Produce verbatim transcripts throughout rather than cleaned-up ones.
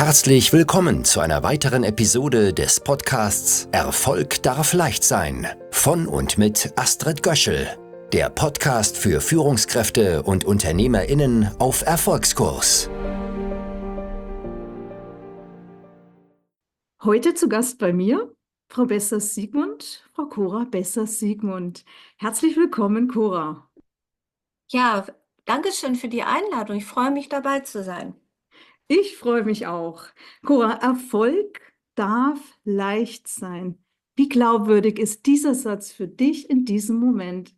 Herzlich willkommen zu einer weiteren Episode des Podcasts Erfolg darf leicht sein von und mit Astrid Göschel, der Podcast für Führungskräfte und UnternehmerInnen auf Erfolgskurs. Heute zu Gast bei mir Frau Bessers-Siegmund, Frau Cora Bessers-Siegmund. Herzlich willkommen, Cora. Ja, danke schön für die Einladung. Ich freue mich, dabei zu sein. Ich freue mich auch. Cora, Erfolg darf leicht sein. Wie glaubwürdig ist dieser Satz für dich in diesem Moment?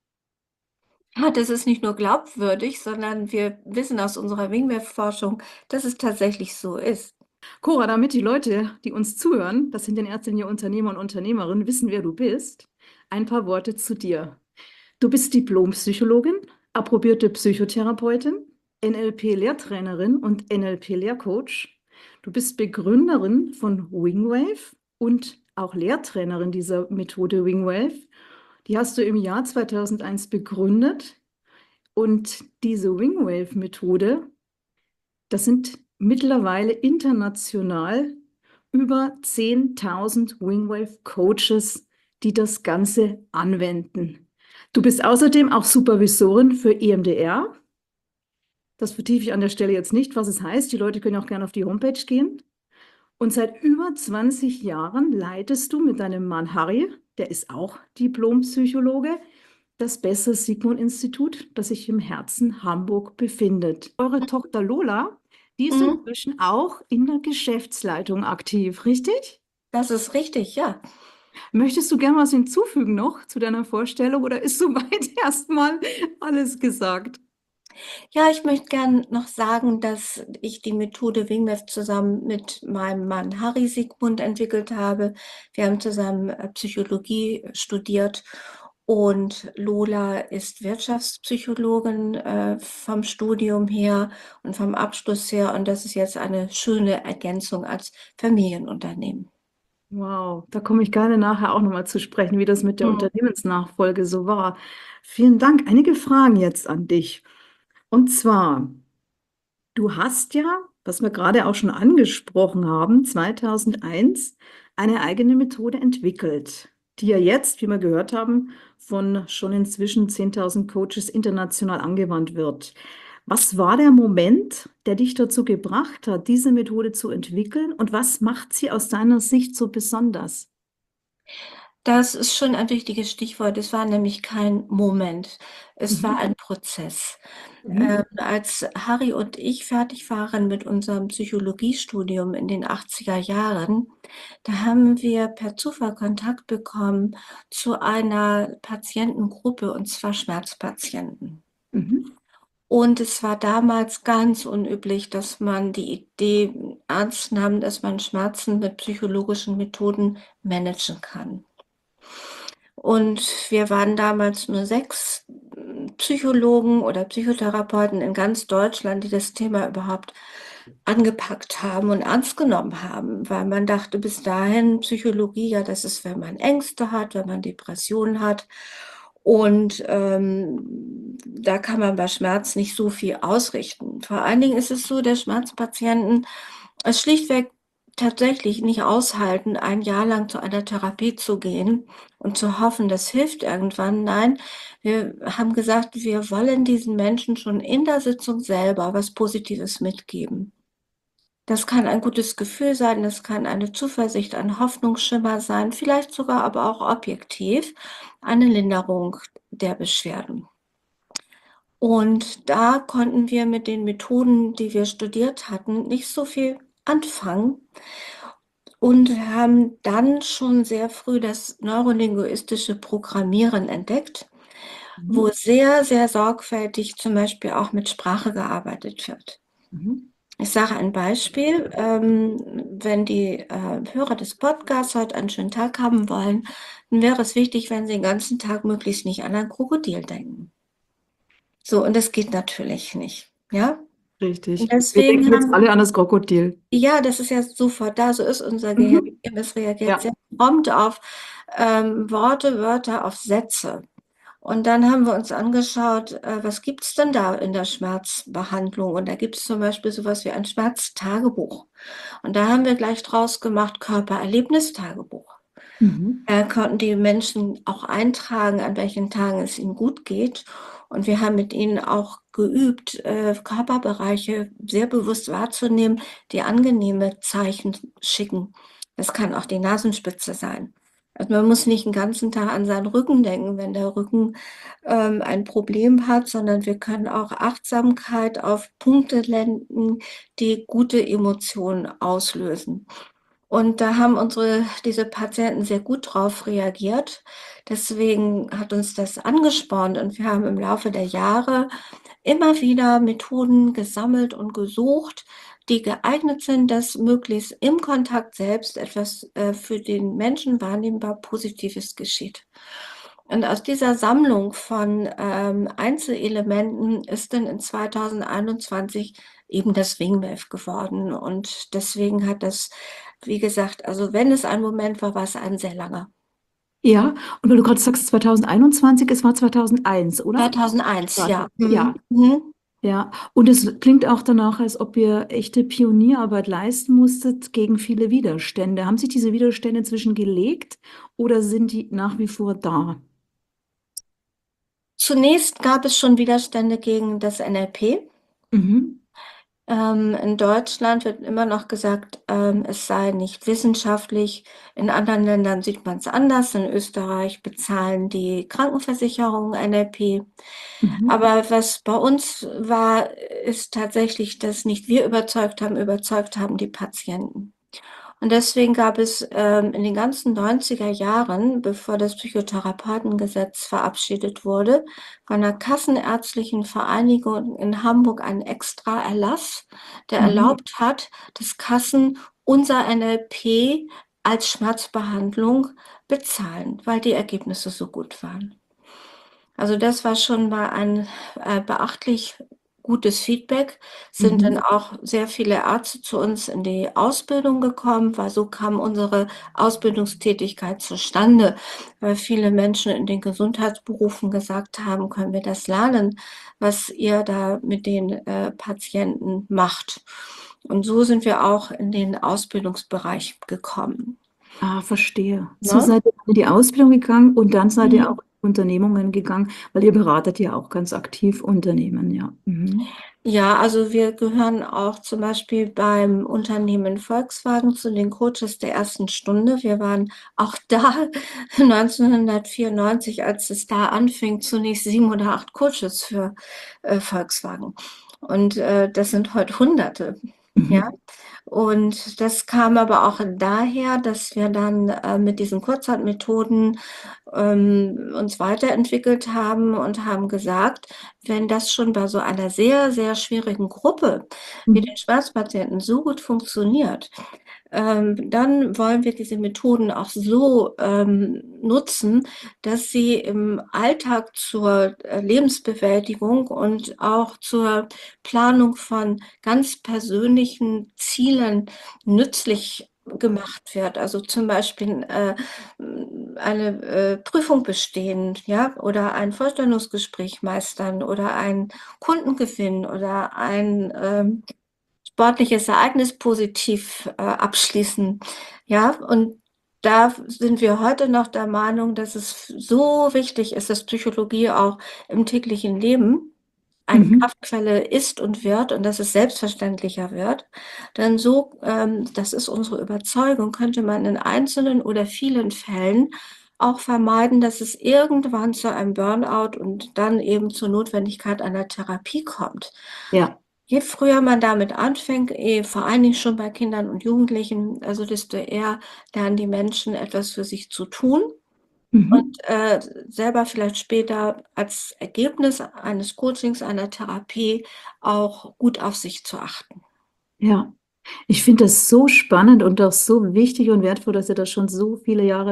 Ja, das ist nicht nur glaubwürdig, sondern wir wissen aus unserer Wingwave-Forschung, dass es tatsächlich so ist. Cora, damit die Leute, die uns zuhören, das sind in erster Linie Unternehmer und Unternehmerinnen, wissen, wer du bist, ein paar Worte zu dir. Du bist Diplompsychologin, approbierte Psychotherapeutin, N L P-Lehrtrainerin und N L P-Lehrcoach. Du bist Begründerin von Wingwave und auch Lehrtrainerin dieser Methode Wingwave. Die hast du im Jahr zweitausendeins begründet. Und diese Wingwave-Methode, das sind mittlerweile international über zehntausend Wingwave-Coaches, die das Ganze anwenden. Du bist außerdem auch Supervisorin für E M D R. Das vertiefe ich an der Stelle jetzt nicht, was es heißt. Die Leute können auch gerne auf die Homepage gehen. Und seit über zwanzig Jahren leitest du mit deinem Mann Harry, der ist auch Diplompsychologe, das Bessers-Siegmund-Institut, das sich im Herzen Hamburg befindet. Eure Tochter Lola, die ist Mhm. inzwischen auch in der Geschäftsleitung aktiv, richtig? Das ist richtig, ja. Möchtest du gerne was hinzufügen noch zu deiner Vorstellung oder ist soweit erstmal alles gesagt? Ja, ich möchte gern noch sagen, dass ich die Methode Wingwave zusammen mit meinem Mann Harry Siegmund entwickelt habe. Wir haben zusammen äh, Psychologie studiert und Lola ist Wirtschaftspsychologin äh, vom Studium her und vom Abschluss her. Und das ist jetzt eine schöne Ergänzung als Familienunternehmen. Wow, da komme ich gerne nachher auch nochmal zu sprechen, wie das mit der Mhm. Unternehmensnachfolge so war. Vielen Dank. Einige Fragen jetzt an dich. Und zwar, du hast ja, was wir gerade auch schon angesprochen haben, zweitausendeins eine eigene Methode entwickelt, die ja jetzt, wie wir gehört haben, von schon inzwischen zehntausend Coaches international angewandt wird. Was war der Moment, der dich dazu gebracht hat, diese Methode zu entwickeln und was macht sie aus deiner Sicht so besonders? Das ist schon ein wichtiges Stichwort. Es war nämlich kein Moment. Es war Mhm. ein Prozess. Mhm. Ähm, als Harry und ich fertig waren mit unserem Psychologiestudium in den achtziger Jahren, da haben wir per Zufall Kontakt bekommen zu einer Patientengruppe, und zwar Schmerzpatienten. Mhm. Und es war damals ganz unüblich, dass man die Idee ernst nahm, dass man Schmerzen mit psychologischen Methoden managen kann. Und wir waren damals nur sechs hm, Psychologen oder Psychotherapeuten in ganz Deutschland, die das Thema überhaupt angepackt haben und ernst genommen haben, weil man dachte bis dahin, Psychologie, ja, das ist, wenn man Ängste hat, wenn man Depressionen hat. Und ähm, da kann man bei Schmerz nicht so viel ausrichten. Vor allen Dingen ist es so, dass Schmerzpatienten es schlichtweg tatsächlich nicht aushalten, ein Jahr lang zu einer Therapie zu gehen und zu hoffen, das hilft irgendwann. Nein, wir haben gesagt, wir wollen diesen Menschen schon in der Sitzung selber was Positives mitgeben. Das kann ein gutes Gefühl sein, das kann eine Zuversicht, ein Hoffnungsschimmer sein, vielleicht sogar aber auch objektiv eine Linderung der Beschwerden. Und da konnten wir mit den Methoden, die wir studiert hatten, nicht so viel anfangen und haben dann schon sehr früh das neurolinguistische Programmieren entdeckt, Mhm. wo sehr, sehr sorgfältig zum Beispiel auch mit Sprache gearbeitet wird. Mhm. Ich sage ein Beispiel, ähm, wenn die äh, Hörer des Podcasts heute einen schönen Tag haben wollen, dann wäre es wichtig, wenn sie den ganzen Tag möglichst nicht an ein Krokodil denken. So, und das geht natürlich nicht, ja? Und Richtig. Wir deswegen denken jetzt haben alle an das Krokodil. ja, das ist ja sofort da, so ist unser Gehirn. Mhm. Es reagiert Ja. sehr prompt auf ähm, Worte, Wörter, auf Sätze. Und dann haben wir uns angeschaut, äh, was gibt's denn da in der Schmerzbehandlung? Und da gibt's zum Beispiel so was wie ein Schmerztagebuch. Und da haben wir gleich draus gemacht Körpererlebnistagebuch. Mhm. Da konnten die Menschen auch eintragen, an welchen Tagen es ihnen gut geht. Und wir haben mit ihnen auch geübt, äh, Körperbereiche sehr bewusst wahrzunehmen, die angenehme Zeichen schicken. Das kann auch die Nasenspitze sein. Also man muss nicht den ganzen Tag an seinen Rücken denken, wenn der Rücken ähm, ein Problem hat, sondern wir können auch Achtsamkeit auf Punkte lenken, die gute Emotionen auslösen. Und da haben unsere diese Patienten sehr gut drauf reagiert. Deswegen hat uns das angespornt und wir haben im Laufe der Jahre immer wieder Methoden gesammelt und gesucht, die geeignet sind, dass möglichst im Kontakt selbst etwas, äh, für den Menschen wahrnehmbar Positives geschieht. Und aus dieser Sammlung von, ähm, Einzelelementen ist dann in zweitausendeinundzwanzig eben das Wingwave geworden. Und deswegen hat das, wie gesagt, also wenn es ein Moment war, war es ein sehr langer. Ja, und weil du gerade sagst zweitausendeinundzwanzig, es war zweitausendeins, oder? zweitausendeins, ja. Ja, Mhm. Mhm. ja. Und es klingt auch danach, als ob ihr echte Pionierarbeit leisten musstet gegen viele Widerstände. Haben sich diese Widerstände inzwischen gelegt oder sind die nach wie vor da? Zunächst gab es schon Widerstände gegen das N L P. Mhm. Ähm, in Deutschland wird immer noch gesagt, ähm, es sei nicht wissenschaftlich. In anderen Ländern sieht man es anders. In Österreich bezahlen die Krankenversicherungen N L P. Mhm. Aber was bei uns war, ist tatsächlich, dass nicht wir überzeugt haben, überzeugt haben die Patienten. Und deswegen gab es ähm, in den ganzen neunziger Jahren, bevor das Psychotherapeutengesetz verabschiedet wurde, von der Kassenärztlichen Vereinigung in Hamburg einen extra Erlass, der Mhm. erlaubt hat, dass Kassen unser N L P als Schmerzbehandlung bezahlen, weil die Ergebnisse so gut waren. Also das war schon mal ein äh, beachtlich gutes Feedback. Sind dann Mhm. auch sehr viele Ärzte zu uns in die Ausbildung gekommen, weil so kam unsere Ausbildungstätigkeit zustande, weil viele Menschen in den Gesundheitsberufen gesagt haben: „Können wir das lernen, was ihr da mit den, äh, Patienten macht?“ Und so sind wir auch in den Ausbildungsbereich gekommen, Ah, verstehe. So ne? seid ihr in die Ausbildung gegangen und dann seid ihr Mhm. auch in Unternehmungen gegangen, weil ihr beratet ja auch ganz aktiv Unternehmen, ja. Mhm. Ja, also wir gehören auch zum Beispiel beim Unternehmen Volkswagen zu den Coaches der ersten Stunde. Wir waren auch da neunzehnhundertvierundneunzig, als es da anfing, zunächst sieben oder acht Coaches für, äh, Volkswagen. Und, äh, das sind heute Hunderte, ja? Mhm. Und das kam aber auch daher, dass wir dann, äh, mit diesen Kurzzeitmethoden, ähm, uns weiterentwickelt haben und haben gesagt: „Wenn das schon bei so einer sehr, sehr schwierigen Gruppe wie Mhm. den Schmerzpatienten so gut funktioniert, ähm, dann wollen wir diese Methoden auch so, ähm, nutzen, dass sie im Alltag zur, äh, Lebensbewältigung und auch zur Planung von ganz persönlichen Zielen nützlich gemacht wird.“ Also, zum Beispiel, äh, hm, eine, äh, Prüfung bestehen, ja, oder ein Vorstellungsgespräch meistern oder einen Kunden gewinnen oder ein, ähm, sportliches Ereignis positiv, äh, abschließen, ja? Und da sind wir heute noch der Meinung, dass es so wichtig ist, dass Psychologie auch im täglichen Leben eine Mhm. Kraftquelle ist und wird und dass es selbstverständlicher wird. Denn so, ähm, das ist unsere Überzeugung, könnte man in einzelnen oder vielen Fällen auch vermeiden, dass es irgendwann zu einem Burnout und dann eben zur Notwendigkeit einer Therapie kommt. Ja. Je früher man damit anfängt, eh vor allen Dingen schon bei Kindern und Jugendlichen, also desto eher lernen die Menschen etwas für sich zu tun und, Mhm. äh, selber vielleicht später als Ergebnis eines Coachings, einer Therapie auch gut auf sich zu achten. Ja. Ich finde das so spannend und auch so wichtig und wertvoll, dass ihr das schon so viele Jahre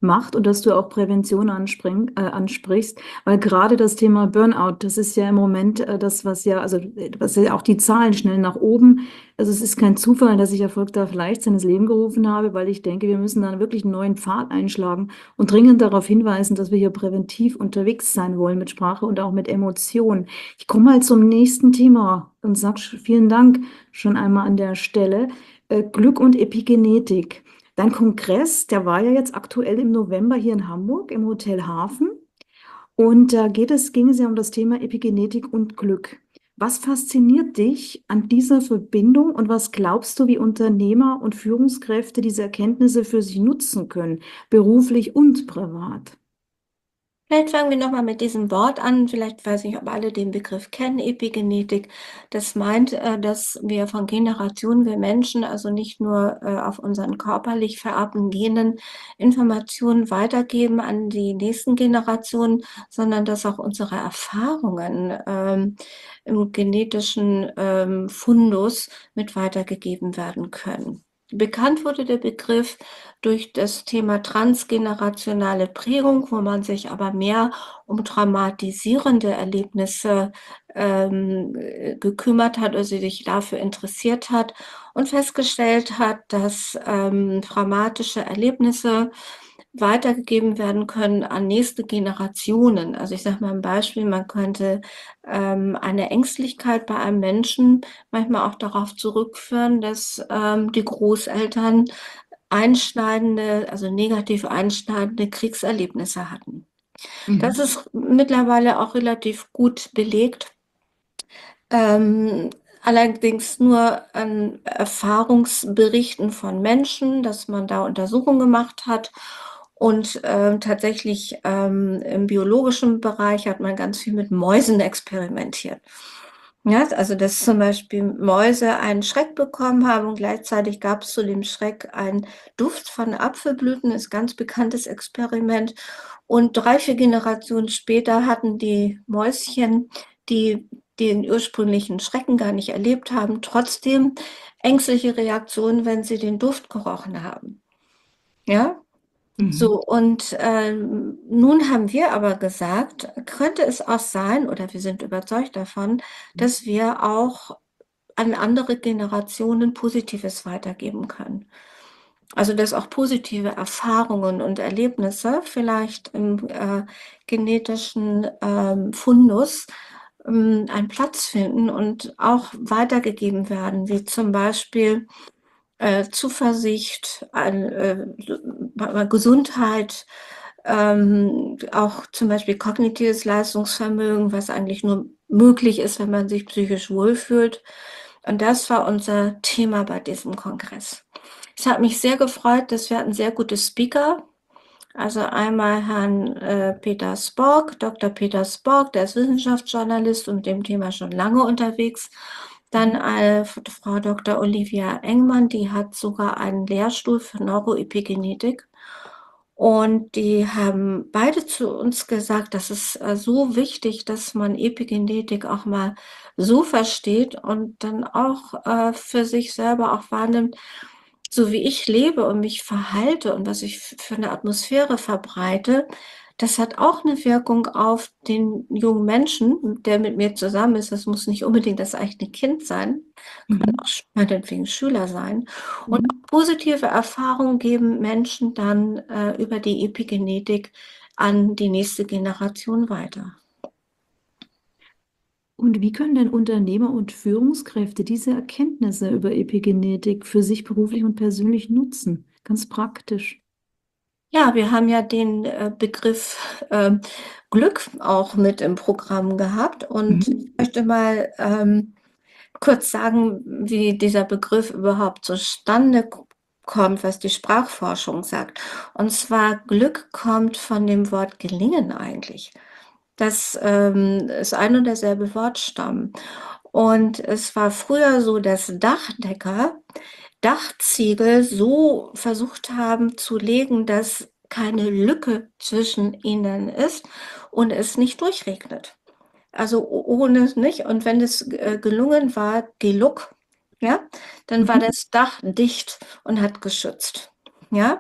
macht und dass du auch Prävention anspring, äh, ansprichst, weil gerade das Thema Burnout, das ist ja im Moment äh, das, was ja, also was ja auch die Zahlen schnell nach oben. Also es ist kein Zufall, dass ich Erfolg darf leicht sein ins Leben gerufen habe, weil ich denke, wir müssen dann wirklich einen neuen Pfad einschlagen und dringend darauf hinweisen, dass wir hier präventiv unterwegs sein wollen mit Sprache und auch mit Emotionen. Ich komme mal zum nächsten Thema und sage vielen Dank schon einmal an der Stelle. Äh, Glück und Epigenetik. Dein Kongress, der war ja jetzt aktuell im November hier in Hamburg im Hotel Hafen. Und da geht es, ging es ja um das Thema Epigenetik und Glück. Was fasziniert dich an dieser Verbindung und was glaubst du, wie Unternehmer und Führungskräfte diese Erkenntnisse für sich nutzen können, beruflich und privat? Vielleicht fangen wir nochmal mit diesem Wort an. Vielleicht weiß ich, ob alle den Begriff kennen, Epigenetik. Das meint, äh, dass wir von Generationen, wir Menschen, also nicht nur äh, auf unseren körperlich vererbten Genen Informationen weitergeben an die nächsten Generationen, sondern dass auch unsere Erfahrungen ähm, im genetischen ähm, Fundus mit weitergegeben werden können. Bekannt wurde der Begriff durch das Thema transgenerationale Prägung, wo man sich aber mehr um traumatisierende Erlebnisse ähm, äh, gekümmert hat oder sich dafür interessiert hat und festgestellt hat, dass ähm, traumatische Erlebnisse weitergegeben werden können an nächste Generationen. Also ich sage mal ein Beispiel, man könnte ähm, eine Ängstlichkeit bei einem Menschen manchmal auch darauf zurückführen, dass ähm, die Großeltern einschneidende, also negativ einschneidende Kriegserlebnisse hatten. Das Mhm. ist mittlerweile auch relativ gut belegt, ähm, allerdings nur an Erfahrungsberichten von Menschen, dass man da Untersuchungen gemacht hat. Und ähm, tatsächlich ähm, im biologischen Bereich hat man ganz viel mit Mäusen experimentiert. Ja, also dass zum Beispiel Mäuse einen Schreck bekommen haben und gleichzeitig gab es zu dem Schreck einen Duft von Apfelblüten, ist ganz bekanntes Experiment. Und drei, vier Generationen später hatten die Mäuschen, die den ursprünglichen Schrecken gar nicht erlebt haben, trotzdem ängstliche Reaktionen, wenn sie den Duft gerochen haben. Ja, Mhm. so, und ähm, nun haben wir aber gesagt, könnte es auch sein, oder wir sind überzeugt davon, dass wir auch an andere Generationen Positives weitergeben können. Also, dass auch positive Erfahrungen und Erlebnisse vielleicht im äh, genetischen ähm, Fundus ähm, einen Platz finden und auch weitergegeben werden, wie zum Beispiel äh, Zuversicht, an, äh, Gesundheit, ähm, auch zum Beispiel kognitives Leistungsvermögen, was eigentlich nur möglich ist, wenn man sich psychisch wohlfühlt. Und das war unser Thema bei diesem Kongress. Es hat mich sehr gefreut, dass wir hatten sehr gute Speaker. Also einmal Herrn äh, Peter Spork, Doktor Peter Spork, der ist Wissenschaftsjournalist und mit dem Thema schon lange unterwegs. Dann äh, Frau Doktor Olivia Engmann, die hat sogar einen Lehrstuhl für Neuroepigenetik. Und die haben beide zu uns gesagt, das ist äh, so wichtig, dass man Epigenetik auch mal so versteht und dann auch äh, für sich selber auch wahrnimmt, so wie ich lebe und mich verhalte und was ich f- für eine Atmosphäre verbreite, das hat auch eine Wirkung auf den jungen Menschen, der mit mir zusammen ist. Das muss nicht unbedingt das eigene Kind sein, kann Mhm. auch sch- meinetwegen Schüler sein. Und Mhm. auch positive Erfahrungen geben Menschen dann äh, über die Epigenetik an die nächste Generation weiter. Und wie können denn Unternehmer und Führungskräfte diese Erkenntnisse über Epigenetik für sich beruflich und persönlich nutzen? Ganz praktisch. Ja, wir haben ja den äh, Begriff ähm, Glück auch mit im Programm gehabt und ich Mhm. möchte mal ähm, kurz sagen, wie dieser Begriff überhaupt zustande k- kommt, was die Sprachforschung sagt. Und zwar Glück kommt von dem Wort gelingen eigentlich. Das ähm, ist ein und derselbe Wortstamm. Und es war früher so, dass Dachdecker Dachziegel so versucht haben zu legen, dass keine Lücke zwischen ihnen ist und es nicht durchregnet. Also o- ohne nicht. Und wenn es äh, gelungen war, Geluck, ja, dann war Mhm. das Dach dicht und hat geschützt. Ja.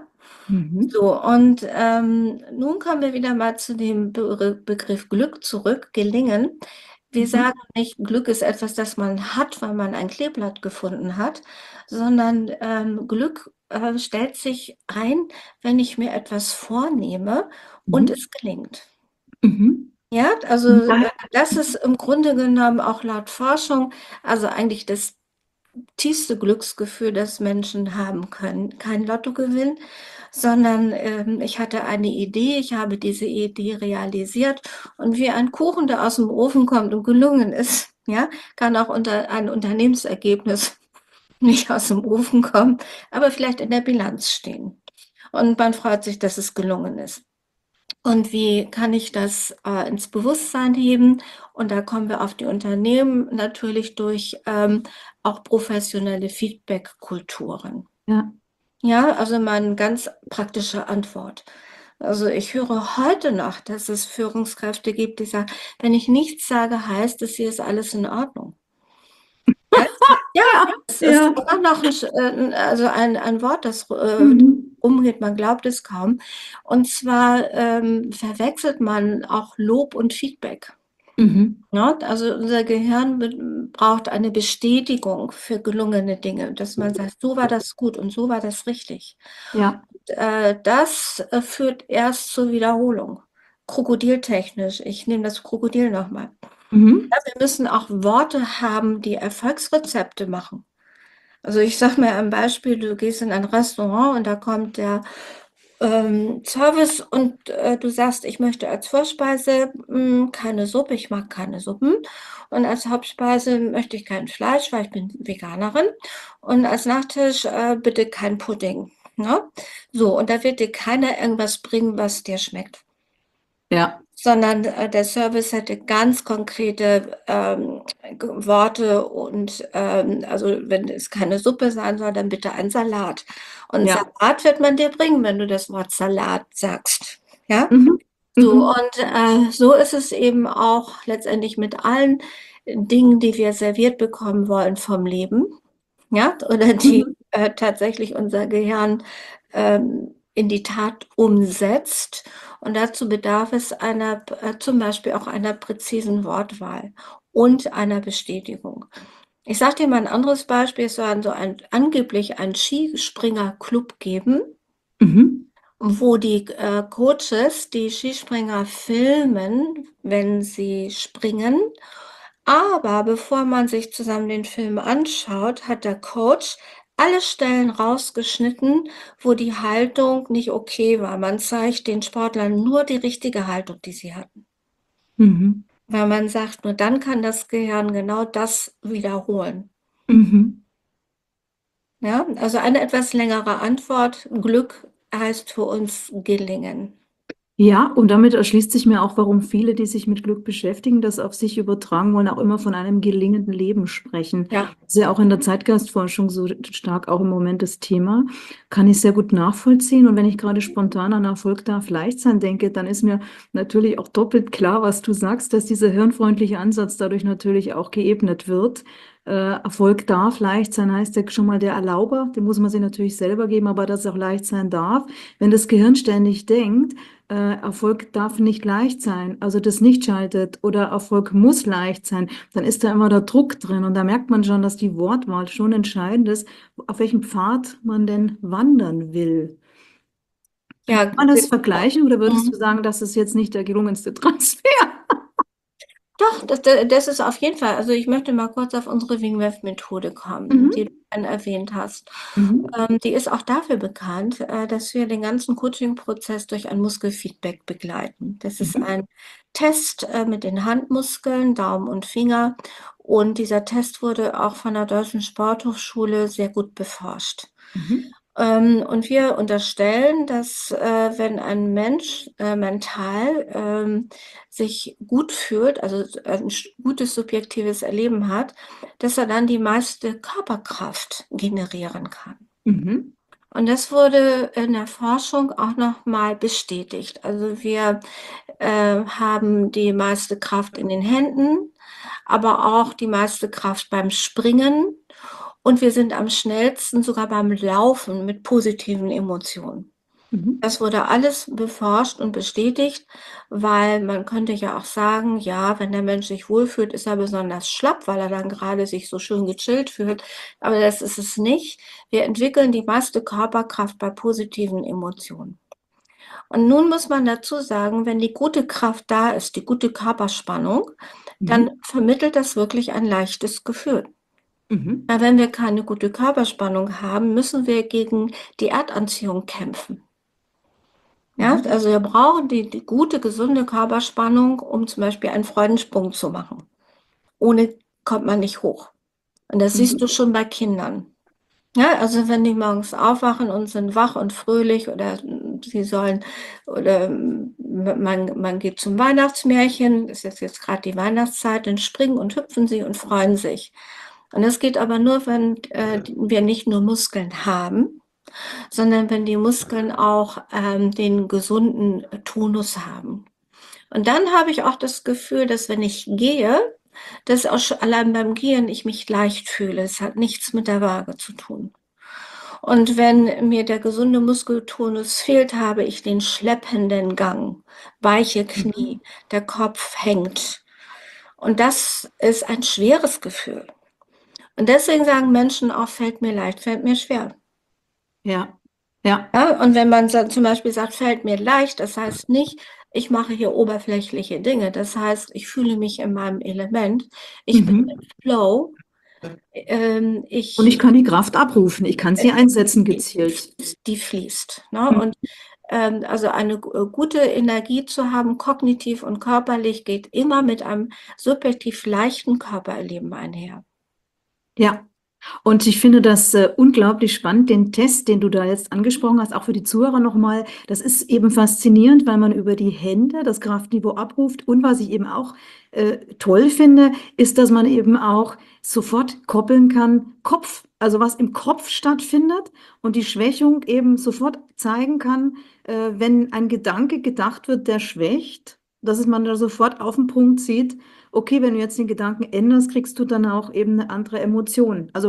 Mhm. So, und ähm, nun kommen wir wieder mal zu dem Be Begriff Glück zurück, gelingen. Wir Mhm. sagen nicht, Glück ist etwas, das man hat, weil man ein Kleeblatt gefunden hat, sondern ähm, Glück äh, stellt sich ein, wenn ich mir etwas vornehme und Mhm. es gelingt. Mhm. Ja, also Und äh, daher das ist im Grunde genommen auch laut Forschung, also eigentlich das tiefste Glücksgefühl, das Menschen haben können. Kein Lottogewinn, sondern ähm, ich hatte eine Idee, ich habe diese Idee realisiert und wie ein Kuchen, der aus dem Ofen kommt und gelungen ist, ja, kann auch unter ein Unternehmensergebnis nicht aus dem Ofen kommen, aber vielleicht in der Bilanz stehen. Und man freut sich, dass es gelungen ist. Und wie kann ich das äh, ins Bewusstsein heben? Und da kommen wir auf die Unternehmen natürlich durch ähm, auch professionelle Feedback-Kulturen. ja. Ja, also mal 'ne ganz praktische Antwort. Also, ich höre heute noch, dass es Führungskräfte gibt, die sagen: „Wenn ich nichts sage, heißt es, hier ist alles in Ordnung." Ja, ja, es ist Ja. immer noch 'n sch äh, 'n also ein ein Wort, das äh, Mhm. umgeht, man glaubt es kaum. Und zwar, ähm, verwechselt man auch Lob und Feedback, Mhm. ne? Also, unser Gehirn be braucht eine Bestätigung für gelungene Dinge, dass man sagt: „So war das gut und so war das richtig." Ja. Äh, das, äh, führt erst zur Wiederholung. Krokodiltechnisch, ich nehme das Krokodil noch mal. Mhm. Ja, wir müssen auch Worte haben, die Erfolgsrezepte machen. Also, ich sage mal ein Beispiel, du gehst in ein Restaurant und da kommt der, ähm, Service und, äh, du sagst: „Ich möchte als Vorspeise, hm, keine Suppe, ich mag keine Suppen. Und als Hauptspeise möchte ich kein Fleisch, weil ich bin Veganerin. Und als Nachtisch, äh, bitte kein Pudding", ne? So, und da wird dir keiner irgendwas bringen, was dir schmeckt. Ja. Sondern, äh, der Service hätte ganz konkrete, ähm, g Worte und, ähm, also, wenn es keine Suppe sein soll, dann bitte ein Salat. Und Ja. Salat wird man dir bringen, wenn du das Wort Salat sagst, ja? Mhm. So, Mhm. und, äh, so ist es eben auch letztendlich mit allen Dingen, die wir serviert bekommen wollen vom Leben, ja, oder die, Mhm. äh, tatsächlich unser Gehirn, ähm, in die Tat umsetzt. Und dazu bedarf es einer p äh, zum Beispiel auch einer präzisen Wortwahl und einer Bestätigung. Ich sage dir mal 'n anderes Beispiel. Es soll so ein angeblich einen Skispringerclub geben, Mhm. wo die, äh, Coaches die Skispringer filmen, wenn sie springen. Aber bevor man sich zusammen den Film anschaut, hat der Coach alle Stellen rausgeschnitten, wo die Haltung nicht okay war. Man zeigt den Sportlern nur die richtige Haltung, die sie hatten. Mhm. Weil man sagt, nur dann kann das Gehirn genau das wiederholen. Mhm. Ja, also eine etwas längere Antwort. Glück heißt für uns gelingen. Ja, und damit erschließt sich mir auch, warum viele, die sich mit Glück beschäftigen, das auf sich übertragen wollen, auch immer von einem gelingenden Leben sprechen. Ja. Das ist ja auch in der Zeitgeistforschung so stark auch im Moment das Thema. Kann ich sehr gut nachvollziehen. Und wenn ich gerade spontan an Erfolg darf leicht sein denke, dann ist mir natürlich auch doppelt klar, was du sagst, dass dieser hirnfreundliche Ansatz dadurch natürlich auch geebnet wird. Äh, Erfolg darf leicht sein, heißt ja schon mal der Erlauber, den muss man sich natürlich selber geben, aber dass es auch leicht sein darf. Wenn das Gehirn ständig denkt, äh, Erfolg darf nicht leicht sein, also das nicht schaltet oder Erfolg muss leicht sein, dann ist da immer der Druck drin und da merkt man schon, dass die Wortwahl schon entscheidend ist, auf welchem Pfad man denn wandern will. Kann Ja, man das ge vergleichen oder würdest du mhm. sagen, das ist jetzt nicht der gelungenste Transfer? Doch, das d das ist auf jeden Fall, also, ich möchte mal kurz auf unsere Wingwave-Methode kommen, die Mhm. du dann erwähnt hast. Mhm. Ähm, die ist auch dafür bekannt, äh, dass wir den ganzen Coaching-Prozess durch ein Muskelfeedback begleiten. Das ist Mhm. ein Test, äh, mit den Handmuskeln, Daumen und Finger. Und dieser Test wurde auch von der Deutschen Sporthochschule sehr gut beforscht. Mhm. Ähm, und wir unterstellen, dass, äh, wenn ein Mensch, äh, mental, ähm, sich gut fühlt, also, s ein sch gutes subjektives Erleben hat, dass er dann die meiste Körperkraft generieren kann. Mhm. Und das wurde in der Forschung auch noch mal bestätigt. Also, wir, äh, haben die meiste Kraft in den Händen, aber auch die meiste Kraft beim Springen und wir sind am schnellsten sogar beim Laufen mit positiven Emotionen. Mhm. Das wurde alles beforscht und bestätigt, weil man könnte ja auch sagen, ja, wenn der Mensch sich wohlfühlt, ist er besonders schlapp, weil er dann gerade sich so schön gechillt fühlt. Aber das ist es nicht. Wir entwickeln die meiste Körperkraft bei positiven Emotionen. Und nun muss man dazu sagen, wenn die gute Kraft da ist, die gute Körperspannung, dann Mhm. vermittelt das wirklich ein leichtes Gefühl. Mhm. Weil wenn wir keine gute Körperspannung haben, müssen wir gegen die Erdanziehung kämpfen. Ja, Mhm. also wir brauchen die, die gute, gesunde Körperspannung, um zum Beispiel einen Freudensprung zu machen. Ohne kommt man nicht hoch. Und das siehst Mhm. du schon bei Kindern. Ja, also wenn die morgens aufwachen und sind wach und fröhlich oder sie sollen oder man, man geht zum Weihnachtsmärchen, ist jetzt, jetzt gerade die Weihnachtszeit, dann springen und hüpfen sie und freuen sich. Und das geht aber nur, wenn äh, wir nicht nur Muskeln haben, sondern wenn die Muskeln auch ähm, den gesunden Tonus haben. Und dann habe ich auch das Gefühl, dass wenn ich gehe, dass auch schon allein beim Gehen ich mich leicht fühle. Es hat nichts mit der Waage zu tun. Und wenn mir der gesunde Muskeltonus fehlt, habe ich den schleppenden Gang, weiche Knie, der Kopf hängt. Und das ist ein schweres Gefühl. Und deswegen sagen Menschen auch, fällt mir leicht, fällt mir schwer. Ja, ja. Ja, und wenn man sa- zum Beispiel sagt, fällt mir leicht, das heißt nicht, ich mache hier oberflächliche Dinge. Das heißt, ich fühle mich in meinem Element. Ich bin im Mhm. Flow. Ähm, Und ich, ich kann die Kraft abrufen. Ich kann sie einsetzen die, gezielt. die fließt. Ne? Mhm. Und ähm, also eine gu- gute Energie zu haben, kognitiv und körperlich, geht immer mit einem subjektiv leichten Körpererleben einher. Ja. Und ich finde das äh, unglaublich spannend, den Test, den du da jetzt angesprochen hast, auch für die Zuhörer nochmal. Das ist eben faszinierend, weil man über die Hände das Kraftniveau abruft. Und was ich eben auch äh, toll finde, ist, dass man eben auch sofort koppeln kann, Kopf, also was im Kopf stattfindet und die Schwächung eben sofort zeigen kann, äh, wenn ein Gedanke gedacht wird, der schwächt, dass es man da sofort auf den Punkt sieht. Okay, wenn du jetzt den Gedanken änderst, kriegst du dann auch eben eine andere Emotion. Also